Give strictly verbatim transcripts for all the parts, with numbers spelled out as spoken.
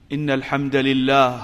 إن الحمد لله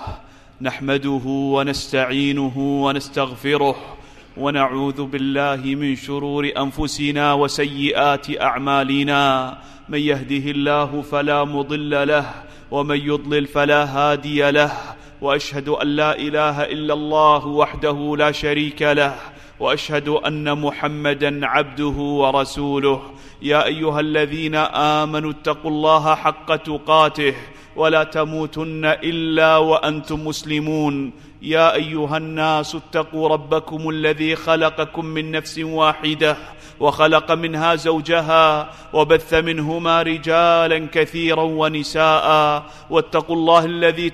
نحمده ونستعينه ونستغفره ونعوذ بالله من شرور أنفسنا وسيئات أعمالنا. من يهده الله فلا مضل له ومن يضلل فلا هادي له، وأشهد أن لا إله إلا الله وحده لا شريك له، وأشهد أن محمدًا عبده ورسوله. يا أيها الذين آمنوا اتقوا الله حق تقاته ولا تموتن إلا وأنتم مسلمون. يا أيها الناس اتقوا ربكم الذي خلقكم من نفس واحدة وخلق منها زوجها وبث منهما رجالا كثيرا ونساء، واتقوا الله الذي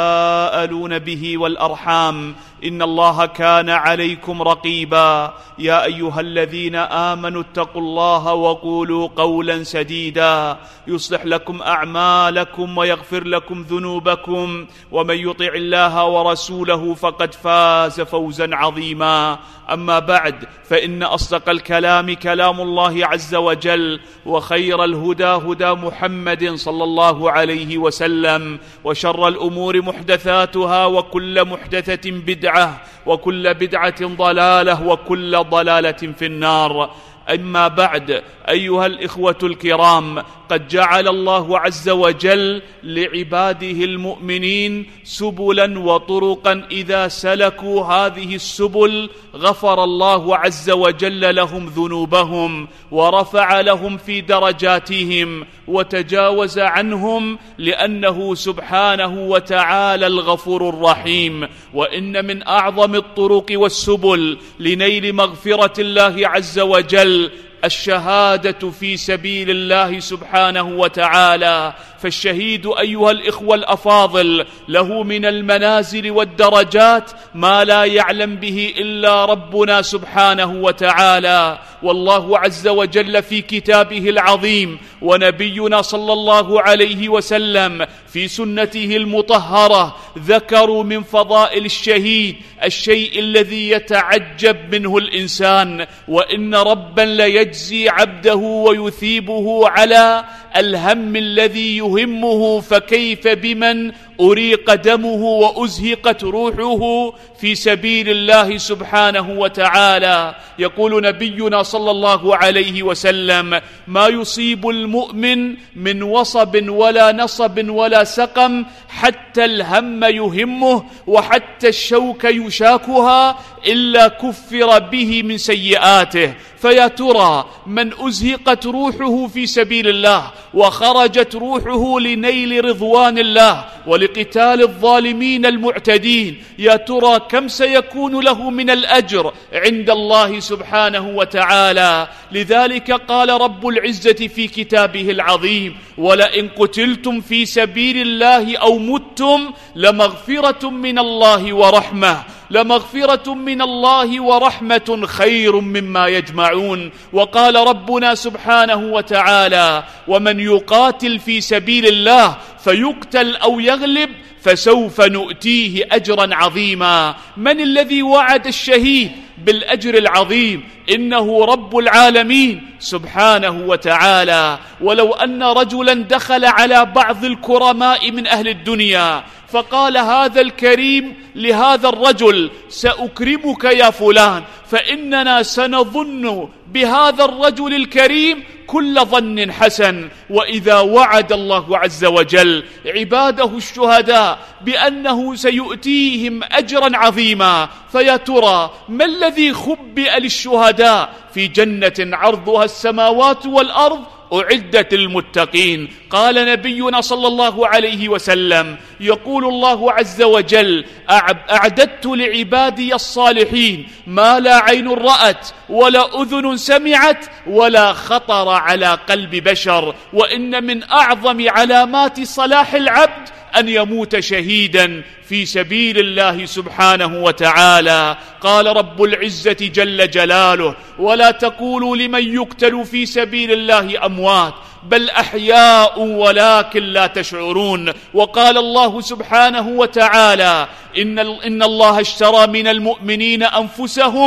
تساءلون به والأرحام إن الله كان عليكم رقيبا. يا أيها الذين آمنوا اتقوا الله وقولوا قولا سديدا يصلح لكم أعمالكم ويغفر لكم ذنوبكم، ومن يطع الله ورسوله فقد فاز فوزا عظيما. أما بعد، فإن أصدق الكلام كلام الله عز وجل، وخير الهدى هدى محمد صلى الله عليه وسلم، وشر الأمور محدثاتها، وكل محدثة بدعة، وكل بدعة ضلالة، وكل ضلالة في النار. أما بعد، أيها الإخوة الكرام، قد جعل الله عز وجل لعباده المؤمنين سبلا وطرقا إذا سلكوا هذه السبل غفر الله عز وجل لهم ذنوبهم ورفع لهم في درجاتهم وتجاوز عنهم، لأنه سبحانه وتعالى الغفور الرحيم. وإن من أعظم الطرق والسبل لنيل مغفرة الله عز وجل الشهادة في سبيل الله سبحانه وتعالى. فالشهيد أيها الإخوة الأفاضل له من المنازل والدرجات ما لا يعلم به إلا ربنا سبحانه وتعالى. والله عز وجل في كتابه العظيم، ونبينا صلى الله عليه وسلم في سنته المطهرة ذكروا من فضائل الشهيد الشيء الذي يتعجب منه الإنسان. وإن ربا ليجزي عبده ويثيبه على الهم الذي يهمه، فكيف بمن أريق دمه وأزهقت روحه في سبيل الله سبحانه وتعالى. يقول نبينا صلى الله عليه وسلم: ما يصيب المؤمن من وصب ولا نصب ولا سقم حتى الهم يهمه وحتى الشوك يشاكها إلا كفر به من سيئاته. فيا ترى من أزهقت روحه في سبيل الله وخرجت روحه لنيل رضوان الله ولقتال الظالمين المعتدين، يا ترى كم سيكون له من الأجر عند الله سبحانه وتعالى؟ لذلك قال رب العزة في كتابه العظيم: ولئن قتلتم في سبيل الله أو متم لمغفرة من الله ورحمة لمغفرة من الله ورحمة خير مما يجمعون. وقال ربنا سبحانه وتعالى: ومن يقاتل في سبيل الله فيقتل أو يغلب فسوف نؤتيه أجرا عظيما. من الذي وعد الشهيد بالأجر العظيم؟ إنه رب العالمين سبحانه وتعالى. ولو أن رجلا دخل على بعض الكرماء من أهل الدنيا فقال هذا الكريم لهذا الرجل: سأكرمك يا فلان، فإننا سنظن بهذا الرجل الكريم كل ظن حسن. وإذا وعد الله عز وجل عباده الشهداء بأنه سيؤتيهم أجرا عظيما، فيا ترى ما الذي خبئ للشهداء في جنة عرضها السماوات والأرض أعدت للمتقين؟ قال نبينا صلى الله عليه وسلم: يقول الله عز وجل: أعددت لعبادي الصالحين ما لا عين رأت ولا أذن سمعت ولا خطر على قلب بشر. وإن من أعظم علامات صلاح العبد أن يموت شهيدا في سبيل الله سبحانه وتعالى. قال رب العزة جل جلاله: ولا تقولوا لمن يقتل في سبيل الله أموات بل أحياء ولكن لا تشعرون. وقال الله سبحانه وتعالى: إن, إن الله اشترى من المؤمنين أنفسهم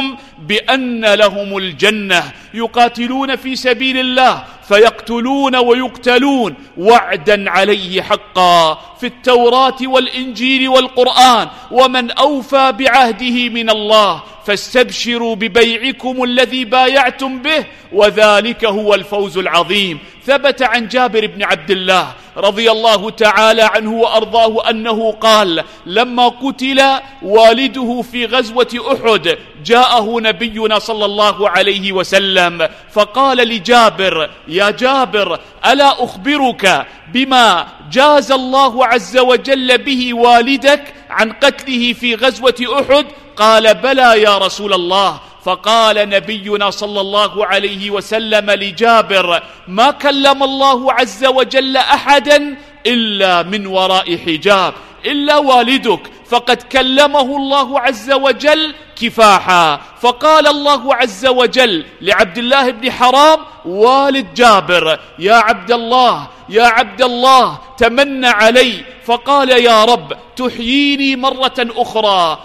بأن لهم الجنة، يقاتلون في سبيل الله فيقتلون ويقتلون وعدا عليه حقا في التوراة والإنجيل والقرآن: ومن أوفى بعهده من الله فاستبشروا ببيعكم الذي بايعتم به وذلك هو الفوز العظيم. ثبت عن جابر بن عبد الله رضي الله تعالى عنه وأرضاه أنه قال: لما قتل والده في غزوة أحد جاءه نبينا صلى الله عليه وسلم فقال لجابر: يا جابر، ألا أخبرك بما جاز الله عز وجل به والدك عن قتله في غزوة أحد؟ قال: بلى يا رسول الله. فقال نبينا صلى الله عليه وسلم لجابر: ما كلم الله عز وجل أحدا إلا من وراء حجاب، إلا والدك فقد كلمه الله عز وجل كفاحا. فقال الله عز وجل لعبد الله بن حرام والد جابر: يا عبد الله يا عبد الله تمنى علي. فقال: يا رب تحييني مرة أخرى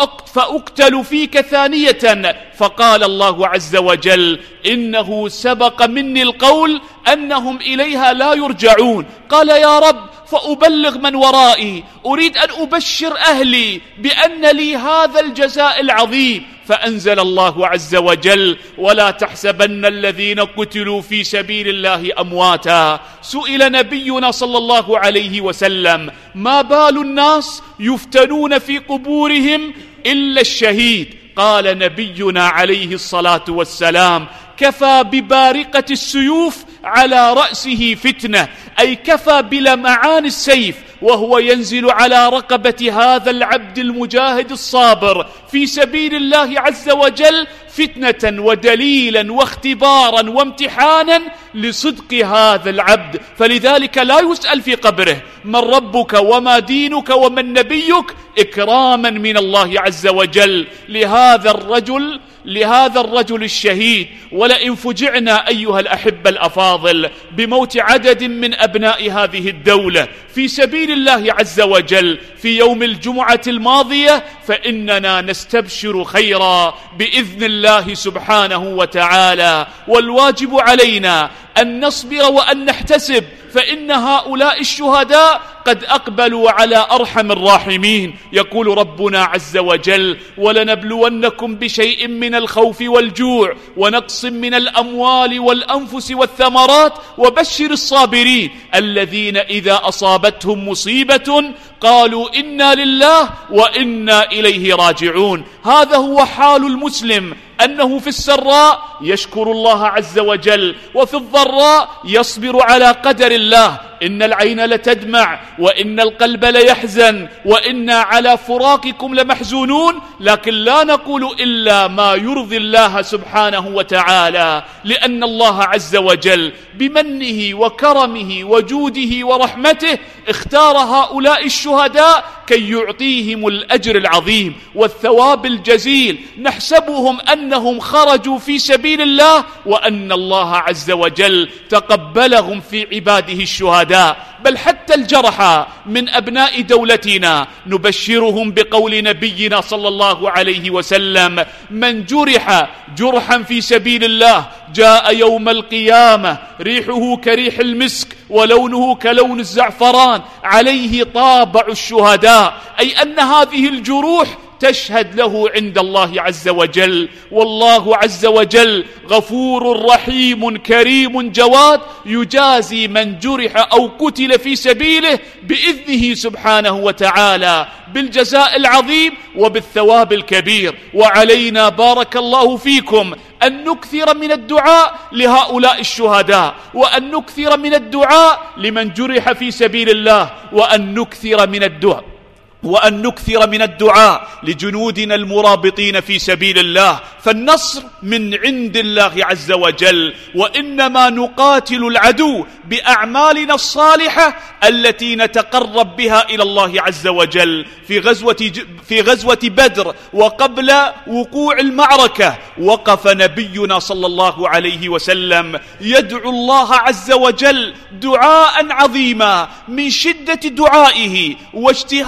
فأقتل فيك ثانية. فقال الله عز وجل: إنه سبق مني القول أنهم إليها لا يرجعون. قال: يا رب فأبلغ من ورائي، أريد أن أبشر أهلي بأن لي هذا الجزاء العظيم. فأنزل الله عز وجل: ولا تحسبن الذين قتلوا في سبيل الله أمواتا. سئل نبينا صلى الله عليه وسلم: ما بال الناس يفتنون في قبورهم إلا الشهيد؟ قال نبينا عليه الصلاة والسلام: كفى ببارقة السيوف على رأسه فتنة، أي كفى بلمعان السيف وهو ينزل على رقبة هذا العبد المجاهد الصابر في سبيل الله عز وجل فتنة ودليلا واختبارا وامتحانا لصدق هذا العبد. فلذلك لا يسأل في قبره: من ربك وما دينك ومن نبيك؟ إكراما من الله عز وجل لهذا الرجل لهذا الرجل الشهيد. ولئن فجعنا أيها الأحبة الأفاضل بموت عدد من أبناء هذه الدولة في سبيل الله عز وجل في يوم الجمعة الماضية فإننا نستبشر خيرا بإذن الله سبحانه وتعالى. والواجب علينا أن نصبر وأن نحتسب، فإن هؤلاء الشهداء قد أقبلوا على أرحم الراحمين. يقول ربنا عز وجل: ولنبلونكم بشيء من الخوف والجوع ونقص من الأموال والأنفس والثمرات وبشر الصابرين الذين إذا أصابتهم مصيبة قالوا إنا لله وإنا إليه راجعون. هذا هو حال المسلم، أنه في السراء يشكر الله عز وجل وفي الضراء يصبر على قدر الله. إن العين لتدمع وإن القلب ليحزن وإنا على فراقكم لمحزونون، لكن لا نقول إلا ما يرضي الله سبحانه وتعالى، لأن الله عز وجل بمنه وكرمه وجوده ورحمته اختار هؤلاء الشهداء كي يعطيهم الأجر العظيم والثواب الجزيل. نحسبهم أنهم خرجوا في سبيل الله وأن الله عز وجل تقبلهم في عباده الشهداء. بل حتى الجرحى من أبناء دولتنا نبشرهم بقول نبينا صلى الله عليه وسلم: من جرح جرحا في سبيل الله جاء يوم القيامة ريحه كريح المسك ولونه كلون الزعفران عليه طابع الشهداء، أي أن هذه الجروح تشهد له عند الله عز وجل. والله عز وجل غفور رحيم كريم جواد يجازي من جرح أو قتل في سبيله بإذنه سبحانه وتعالى بالجزاء العظيم وبالثواب الكبير. وعلينا بارك الله فيكم أن نكثر من الدعاء لهؤلاء الشهداء، وأن نكثر من الدعاء لمن جرح في سبيل الله، وأن نكثر من الدعاء وأن نكثر من الدعاء لجنودنا المرابطين في سبيل الله، فالنصر من عند الله عز وجل. وإنما نقاتل العدو بأعمالنا الصالحة التي نتقرب بها إلى الله عز وجل. في غزوة, في غزوة بدر وقبل وقوع المعركة وقف نبينا صلى الله عليه وسلم يدعو الله عز وجل دعاء عظيما من شدة دعائه واجتهاده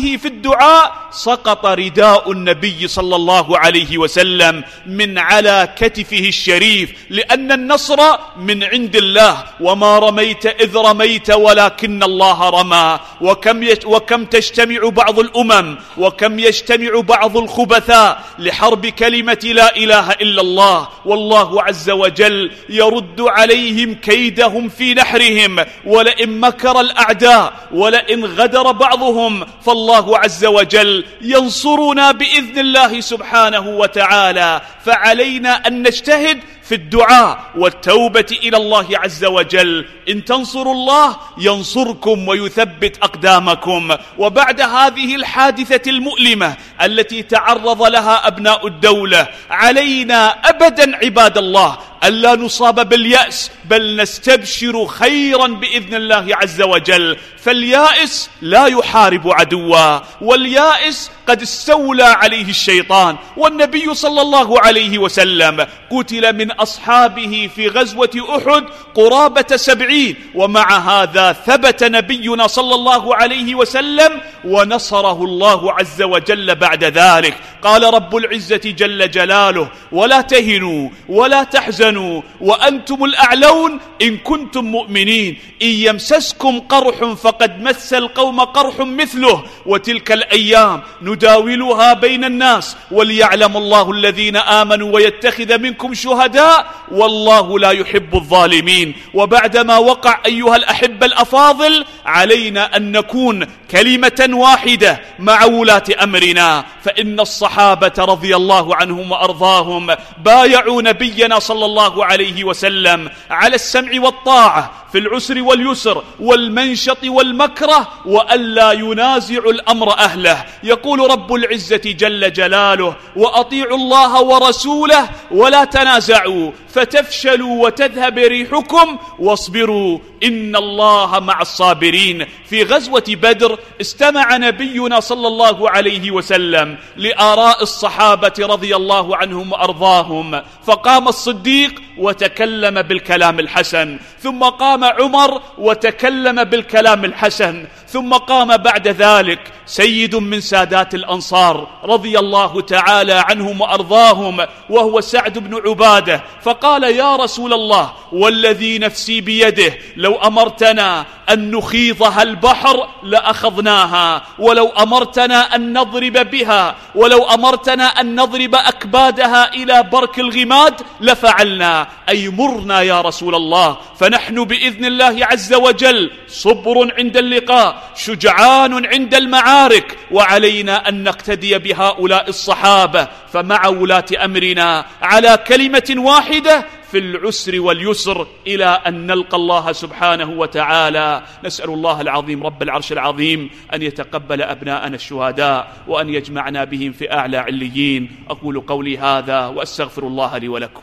حاجته في الدعاء سقط رداء النبي صلى الله عليه وسلم من على كتفه الشريف، لأن النصر من عند الله، وما رميت إذ رميت ولكن الله رمى. وكم, يش وكم تجتمع بعض الأمم وكم يجتمع بعض الخبثاء لحرب كلمة لا إله إلا الله، والله عز وجل يرد عليهم كيدهم في نحرهم. ولئن مكر الأعداء ولئن غدر بعضهم فالله عز وجل ينصرنا بإذن الله سبحانه وتعالى. فعلينا أن نجتهد في الدعاء والتوبة إلى الله عز وجل. إن تنصروا الله ينصركم ويثبت أقدامكم. وبعد هذه الحادثة المؤلمة التي تعرض لها أبناء الدولة، علينا أبدا عباد الله ألا نصاب باليأس، بل نستبشر خيرا بإذن الله عز وجل. فاليائس لا يحارب عدوا، واليائس قد استولى عليه الشيطان. والنبي صلى الله عليه وسلم قتل من أصحابه في غزوة أحد قرابة سبعين، ومع هذا ثبت نبينا صلى الله عليه وسلم ونصره الله عز وجل بعد ذلك. قال رب العزة جل جلاله: ولا تهنوا ولا تحزنوا وأنتم الأعلون إن كنتم مؤمنين، إن يمسسكم قرح فقد مس القوم قرح مثله، وتلك الأيام نداولها بين الناس وليعلم الله الذين آمنوا ويتخذ منكم شهداء والله لا يحب الظالمين. وبعدما وقع أيها الأحبة الأفاضل، علينا أن نكون كلمة واحدة مع ولاة أمرنا، فإن الصحابة رضي الله عنهم وأرضاهم بايعوا نبينا صلى الله عليه وسلم على السمع والطاعة في العسر واليسر والمنشط والمكره، وألا ينازع الأمر أهله. يقول رب العزة جل جلاله: وأطيعوا الله ورسوله ولا تنازعوا فتفشلوا وتذهب ريحكم واصبروا إن الله مع الصابرين. في غزوة بدر استمع نبينا صلى الله عليه وسلم لآراء الصحابة رضي الله عنهم وأرضاهم، فقام الصديق وتكلم بالكلام الحسن، ثم قام عمر وتكلم بالكلام الحسن، ثم قام بعد ذلك سيد من سادات الأنصار رضي الله تعالى عنهم وأرضاهم وهو سعد بن عبادة، فقال: يا رسول الله والذي نفسي بيده لو أمرتنا أن نخيضها البحر لأخذناها، ولو أمرتنا أن نضرب بها ولو أمرتنا أن نضرب أكبادها إلى برك الغماد لفعلنا، أي مرنا يا رسول الله، فنحن بإذن الله عز وجل صبر عند اللقاء، شجعان عند المعارك، وعلينا أن نقتدي بهؤلاء الصحابة. فمع ولاة أمرنا على كلمة واحدة في العسر واليسر إلى أن نلقى الله سبحانه وتعالى. نسأل الله العظيم رب العرش العظيم أن يتقبل أبناءنا الشهداء وأن يجمعنا بهم في أعلى عليين. أقول قولي هذا وأستغفر الله لي ولكم.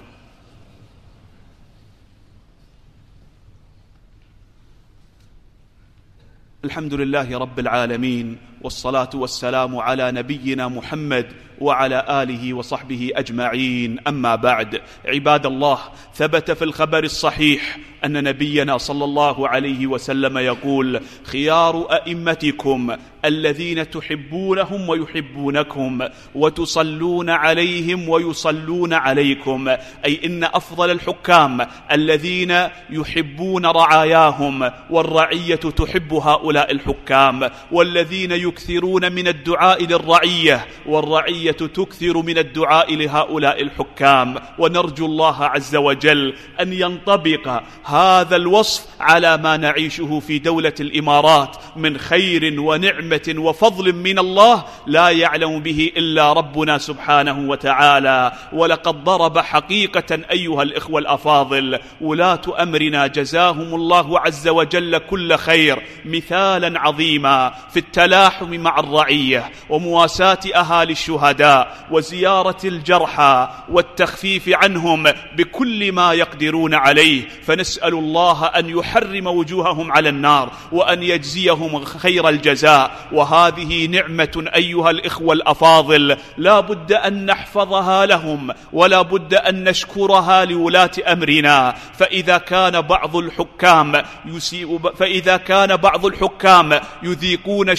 الحمد لله رب العالمين، والصلاة والسلام على نبينا محمد وعلى آله وصحبه أجمعين. أما بعد، عباد الله، ثبت في الخبر الصحيح أن نبينا صلى الله عليه وسلم يقول: خيار أئمتكم الذين تحبونهم ويحبونكم وتصلون عليهم ويصلون عليكم، أي إن أفضل الحكام الذين يحبون رعاياهم والرعية تحب هؤلاء الحكام، والذين يكثرون من الدعاء للرعية والرعية تكثر من الدعاء لهؤلاء الحكام. ونرجو الله عز وجل أن ينطبق هذا الوصف على ما نعيشه في دولة الإمارات من خير ونعمة وفضل من الله لا يعلم به إلا ربنا سبحانه وتعالى. ولقد ضرب حقيقة أيها الإخوة الأفاضل ولاة أمرنا جزاهم الله عز وجل كل خير مثالا عظيما في التلاحم مع الرعية ومواساة أهالي الشهداء وزيارة الجرحى والتخفيف عنهم بكل ما يقدرون عليه. فنسأل الله أن يحرم وجوههم على النار وأن يجزيهم خير الجزاء. وهذه نعمة أيها الإخوة الأفاضل لا بد أن نحفظها لهم ولا بد أن نشكرها لولاة أمرنا. فإذا كان بعض الحكام يسيء فإذا كان بعض الحكام يذيقون الشعوب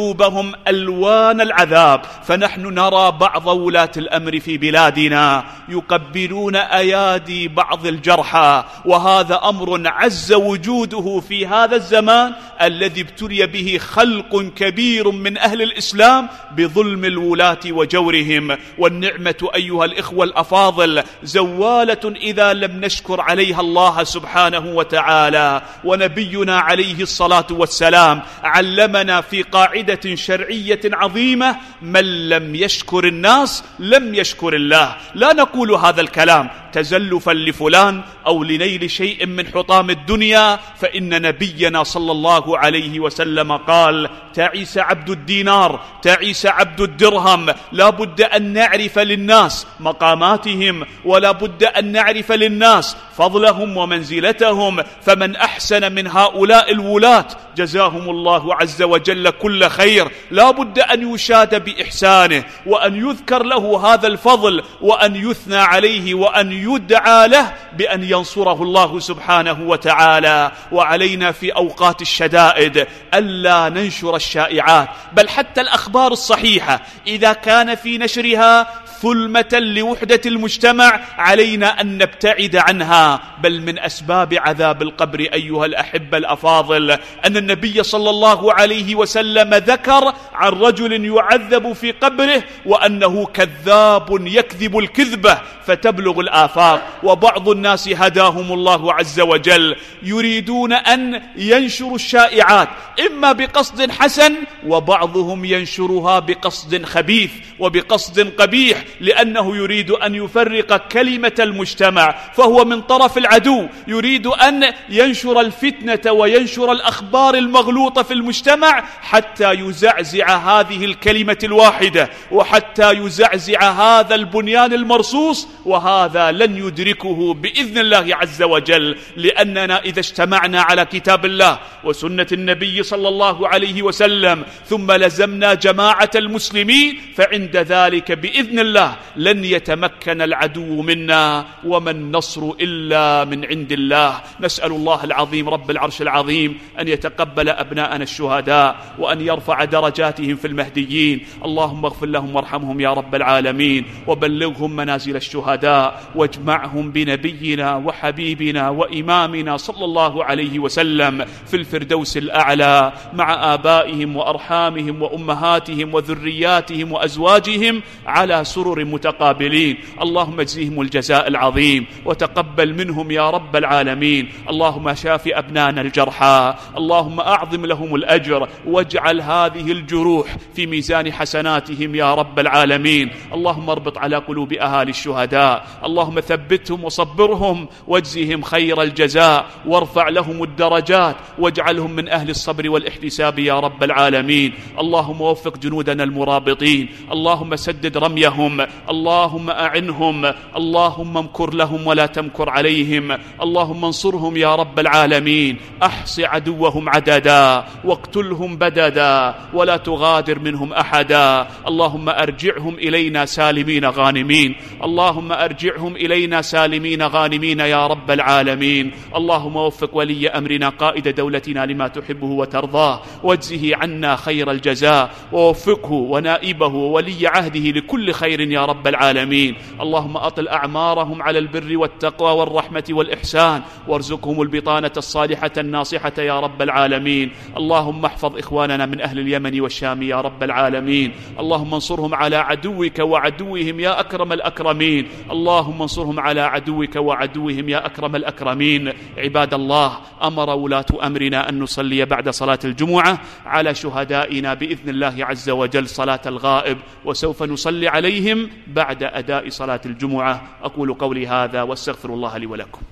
قلوبهم ألوان العذاب. فنحن نرى بعض ولاة الأمر في بلادنا يقبلون أيادي بعض الجرحى، وهذا أمر عز وجوده في هذا الزمان الذي ابتلي به خلق كبير من أهل الإسلام بظلم الولاة وجورهم. والنعمة أيها الإخوة الأفاضل زوالة إذا لم نشكر عليها الله سبحانه وتعالى. ونبينا عليه الصلاة والسلام علمنا في قاعدة شرعية عظيمة: من لم يشكر الناس لم يشكر الله. لا نقول هذا الكلام تزلفا لفلان أو لنيل شيء من حطام الدنيا، فإن نبينا صلى الله عليه وسلم قال: تعيس عبد الدينار، تعيس عبد الدرهم. لا بد أن نعرف للناس مقاماتهم، ولا بد أن نعرف للناس فضلهم ومنزلتهم. فمن أحسن من هؤلاء الولاة جزاهم الله عز وجل كل خير لا بد أن يشاد بإحسانه، وأن يذكر له هذا الفضل، وأن يثنى عليه، وأن يدعى له بأن ينصره الله سبحانه وتعالى. وعلينا في أوقات الشدائد ألا ننشر الشائعات، بل حتى الأخبار الصحيحة إذا كان في نشرها ثلمة لوحدة المجتمع علينا أن نبتعد عنها. بل من أسباب عذاب القبر أيها الأحبة الأفاضل أن النبي صلى الله عليه وسلم ذكر عن رجل يعذب في قبره وأنه كذاب يكذب الكذبة فتبلغ الآفاق. وبعض الناس هداهم الله عز وجل يريدون أن ينشروا الشائعات إما بقصد حسن، وبعضهم ينشرها بقصد خبيث وبقصد قبيح، لأنه يريد أن يفرق كلمة المجتمع. فهو من طرف العدو يريد أن ينشر الفتنة وينشر الأخبار المغلوطة في المجتمع حتى يزعزع هذه الكلمة الواحدة، وحتى يزعزع هذا البنيان المرصوص. وهذا لن يدركه بإذن الله عز وجل، لأننا إذا اجتمعنا على كتاب الله وسنة النبي صلى الله عليه وسلم ثم لزمنا جماعة المسلمين، فعند ذلك بإذن الله لن يتمكن العدو منا، وما النصر إلا من عند الله. نسأل الله العظيم رب العرش العظيم أن يتقبل أبناءنا الشهداء، وأن يرفع درجاتهم في المهديين. اللهم اغفر لهم وارحمهم يا رب العالمين، وبلغهم منازل الشهداء، واجمعهم بنبينا وحبيبنا وإمامنا صلى الله عليه وسلم في الفردوس الأعلى مع آبائهم وأرحامهم وأمهاتهم وذرياتهم وأزواجهم على سرر متقابلين. اللهم اجزهم الجزاء العظيم وتقبل منهم يا رب العالمين. اللهم شاف أبنانا الجرحى، اللهم أعظم لهم الأجر، واجعل هذه الجروح في ميزان حسناتهم يا رب العالمين. اللهم اربط على قلوب أهالي الشهداء، اللهم ثبتهم وصبرهم واجزهم خير الجزاء، وارفع لهم الدرجات، واجعلهم من أهل الصبر والاحتساب يا رب العالمين. اللهم وفق جنودنا المرابطين، اللهم سدد رميهم، اللهم أعنهم، اللهم امكر لهم ولا تمكر عليهم، اللهم انصرهم يا رب العالمين. أحص عدوهم عددا واقتلهم بددا ولا تغادر منهم أحدا. اللهم أرجعهم إلينا سالمين غانمين، اللهم أرجعهم إلينا سالمين غانمين يا رب العالمين. اللهم وفق ولي أمرنا قائد دولتنا لما تحبه وترضاه، واجزه عنا خير الجزاء، ووفقه ونائبه وولي عهده لكل خير يا رب العالمين. اللهم أطل أعمارهم على البر والتقوى والرحمة والإحسان، وارزقهم البطانة الصالحة الناصحة يا رب العالمين. اللهم احفظ إخواننا من أهل اليمن والشام يا رب العالمين. اللهم انصرهم على عدوك وعدوهم يا أكرم الأكرمين. اللهم انصرهم على عدوك وعدوهم يا أكرم الأكرمين. عباد الله، أمر ولاة أمرنا أن نصلي بعد صلاة الجمعة على شهدائنا بإذن الله عز وجل صلاة الغائب، وسوف نصلي عليهم بعد أداء صلاة الجمعة. أقول قولي هذا واستغفر الله لي ولكم.